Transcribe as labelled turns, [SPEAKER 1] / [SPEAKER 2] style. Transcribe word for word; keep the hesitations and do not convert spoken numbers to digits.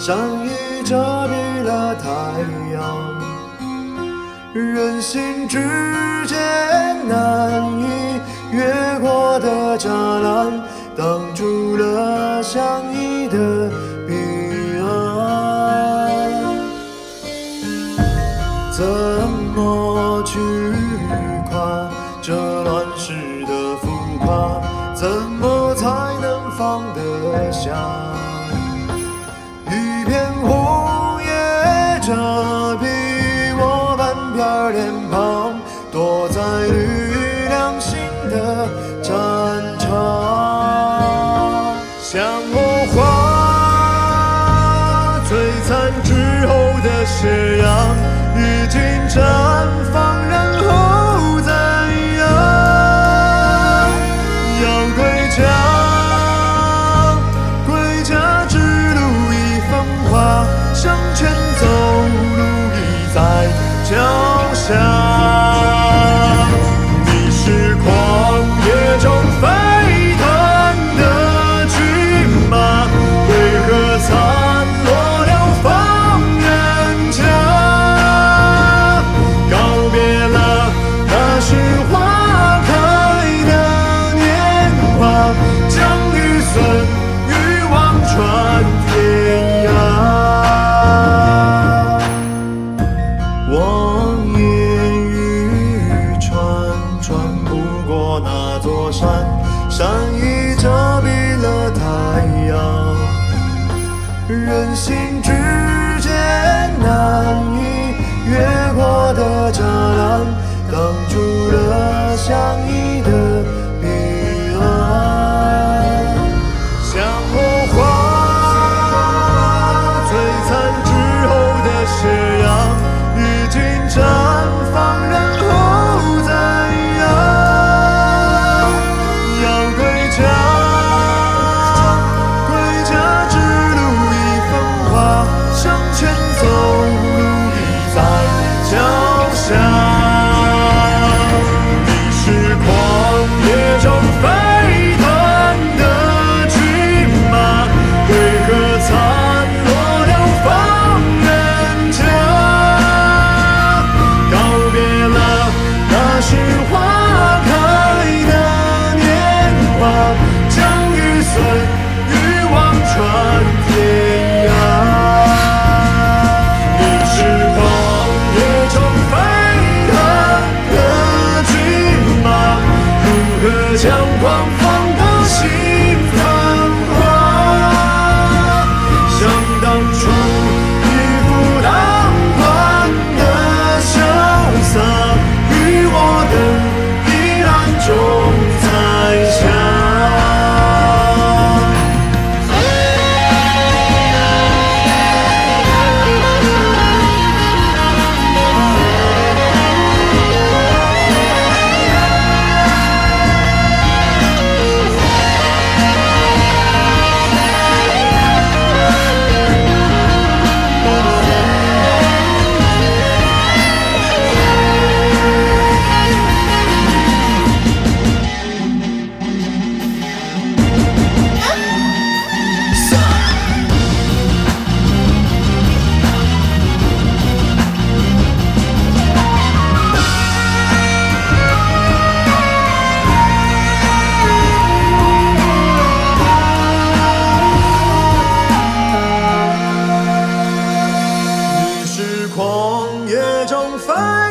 [SPEAKER 1] 山已遮蔽了太阳，人心之间难以越过的栅栏，挡住了相依的彼岸。怎么去跨这乱世的浮夸？怎么才能放得下？一片红叶遮蔽我半边脸庞，躲在绿亮星的战场。像我花璀璨之后的斜阳，已经绽放，然后怎样？要归家，归家之路已风华，向前走，路已在脚下。你是狂野中飞腾的骏马，为何残落了方圆家？告别了那时花开的年华，将雨损与望穿天涯。望眼欲穿，穿不过那座山，山已遮蔽了太阳，人心之间难以越过的栅栏，挡住了相依的彼岸。像我花璀璨之后的斜阳，已经绽放，然后怎样？要归家，归家之路已风华，向前走，路已在脚下。你是狂野中飞腾的骏马，为何残落了方圆家？告别了那时花开的年华，将雨损与望穿天涯。你是狂野中飞腾的骏马，如何将狂放的心繁华？想当初一夫当关的潇洒，与我等依然种在下。你是狂野中飞